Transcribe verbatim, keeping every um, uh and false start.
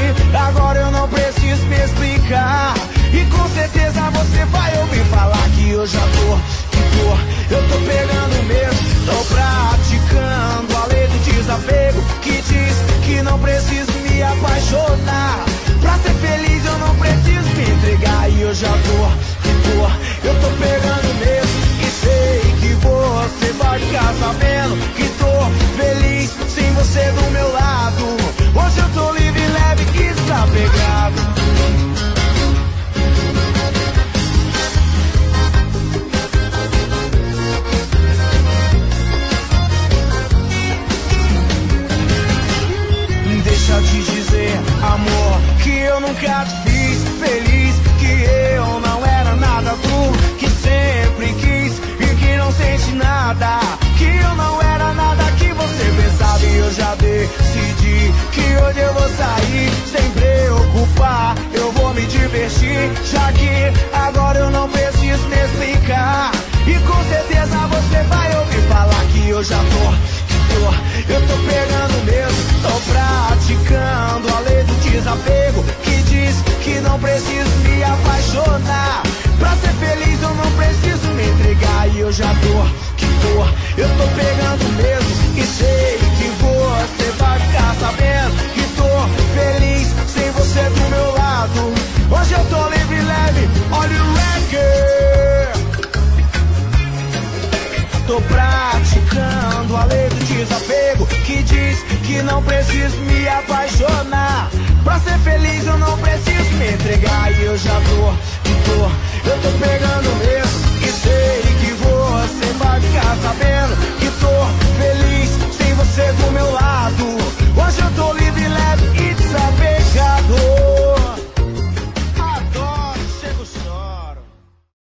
agora eu não preciso me explicar. E com certeza você vai ouvir falar que eu já tô, que tô, eu tô pegando mesmo. Tô praticando a lei do desapego, que diz que não preciso me apaixonar. Pra ser feliz eu não preciso me entregar. E eu já tô, que tô, eu tô pegando mesmo. E sei que você vai ficar sabendo que tô feliz sem você do meu lado. Hoje eu tô livre, leve e desapegado. Deixa eu te dizer, amor, que eu nunca te fiz feliz, que eu não era nada tu, que sempre quis e que não sente nada, que eu não era nada que você pensava. E eu já decidi que hoje eu vou sair sem preocupar, eu vou me divertir, já que agora eu não preciso me explicar. E com certeza você vai ouvir falar que eu já tô, eu tô pegando mesmo. Tô praticando a lei do desapego, que diz que não preciso me apaixonar. Pra ser feliz eu não preciso me entregar. E eu já tô, que tô, eu tô pegando mesmo. E sei que você vai ficar sabendo que tô feliz sem você do meu lado. Hoje eu tô livre, leve, olha o reggae. Tô praticando a lei do desapego, que diz que não preciso me apaixonar. Pra ser feliz eu não preciso me entregar. E eu já tô, que tô, eu tô pegando mesmo.